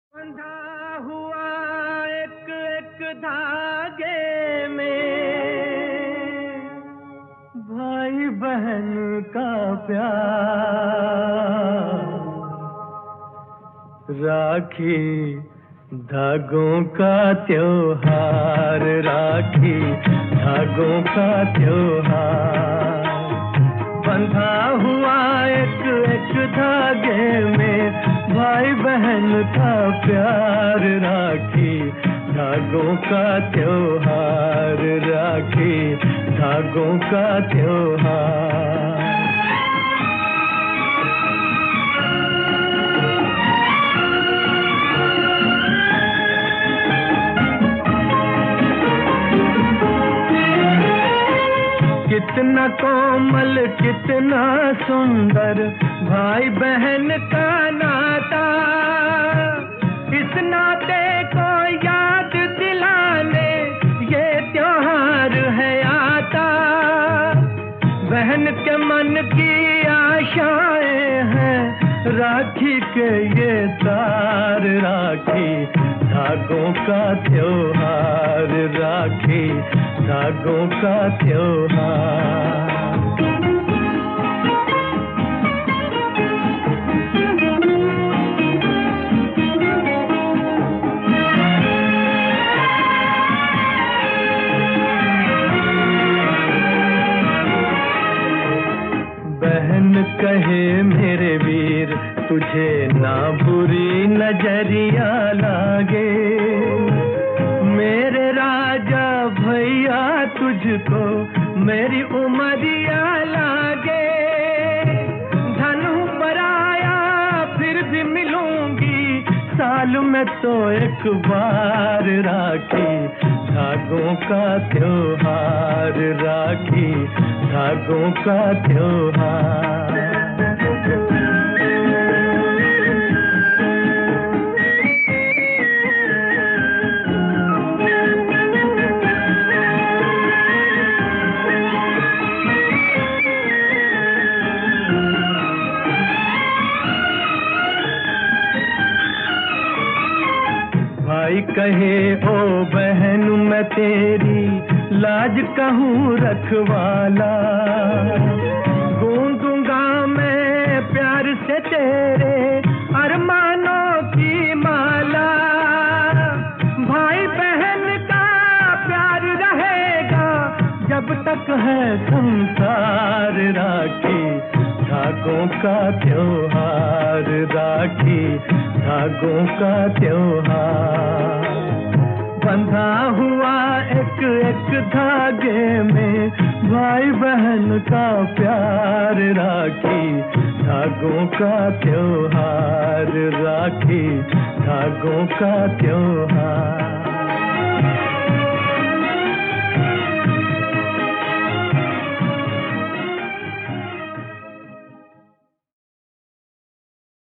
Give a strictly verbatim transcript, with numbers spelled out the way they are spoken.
बंधा हुआ एक एक धागे में भाई बहन का प्यार, राखी धागों का त्योहार, राखी धागों का त्योहार। बंधा हुआ एक एक धागे में भाई बहन का प्यार, राखी धागों का त्योहार, राखी धागों का त्योहार। कितना कोमल कितना सुंदर भाई बहन का नाता, इस नाते को याद दिलाने ये त्योहार है आता। बहन के मन की आशाएं हैं राखी के ये तार, राखी धागों का त्योहार, राखी धागों का त्योहार। बहन कहे मेरे वीर तुझे ना बुरी नजरिया लागे, मेरे राजा भैया तुझको मेरी उमरिया लागे। धन पराया फिर भी मिलूंगी साल में तो एक बार, राखी धागों का त्योहार, राखी धागों का त्योहार। भाई कहे ओ बहन मैं तेरी लाज कहूँ रखवाला, गूंजूंगा मैं प्यार से तेरे अरमानों की माला। भाई बहन का प्यार रहेगा जब तक है संसार, राखी धागों का त्योहार, राखी धागों का त्योहार। बंधा हुआ एक एक धागे में भाई बहन का प्यार, राखी धागों का त्योहार, राखी धागों का त्योहार।